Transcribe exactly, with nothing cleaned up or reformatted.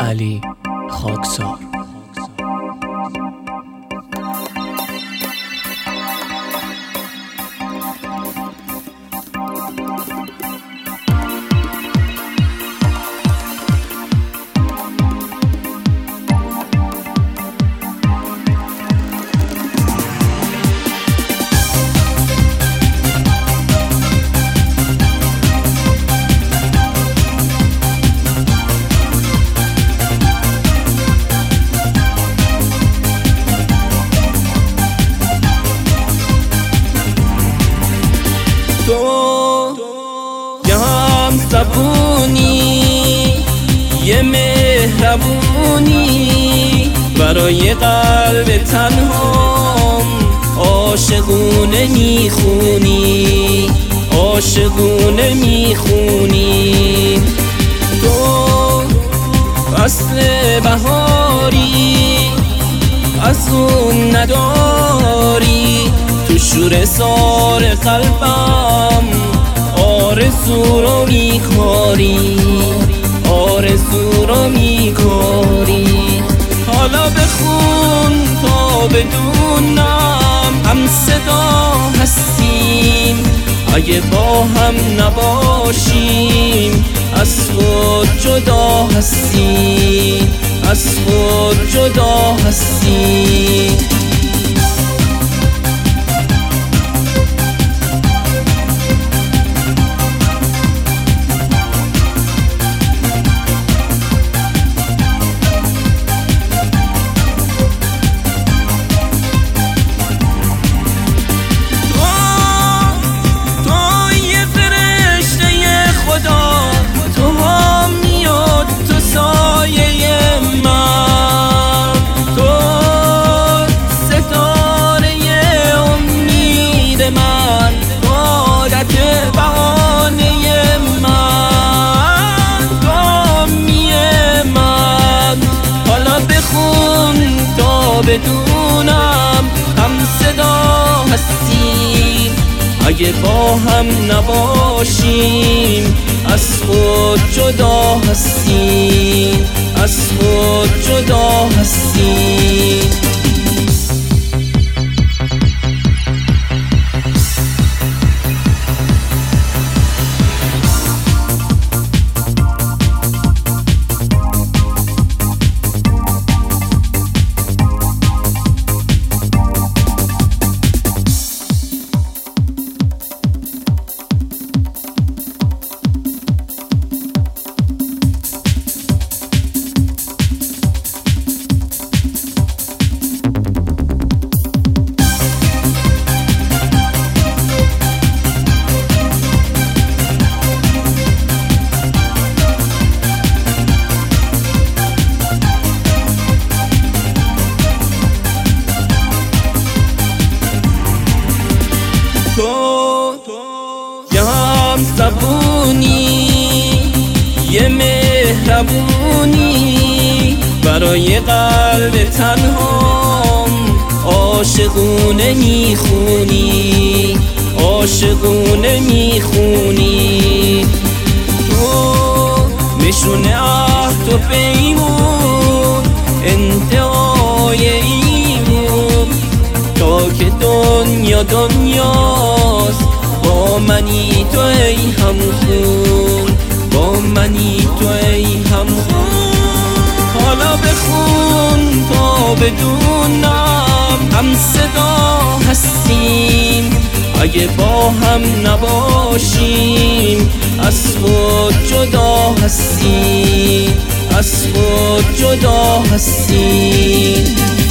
علی خاکسار. تو یه هم زبونی، یه مهربونی برای قلب تنهام، عاشقونه میخونی، عاشقونه میخونی. تو فصل بهاری از اون نداری، تو شور سار قلبم آرزو رو میکاری، آرزو رو میکاری. حالا بخون تا بدونم هم صدا هستیم، اگه با هم نباشیم از خود جدا هستیم، از خود جدا هستیم. بدونم هم صدا هستیم، اگه با هم نباشیم از خود جدا هستیم، از خود جدا هستیم. تو یه هم زبونی، یه مهربونی برای قلب تنهام، عاشقونه میخونی، عاشقونه میخونی. تو نشونه عهد و پیمون، انتهای ایمون، تا که دنیا دنیاست با منی تو ای همخون، با منی تو ای همخون. حالا بخون تا بدونم هم صدا هستیم، اگه با هم نباشیم از خود جدا هستیم، از خود جدا هستیم.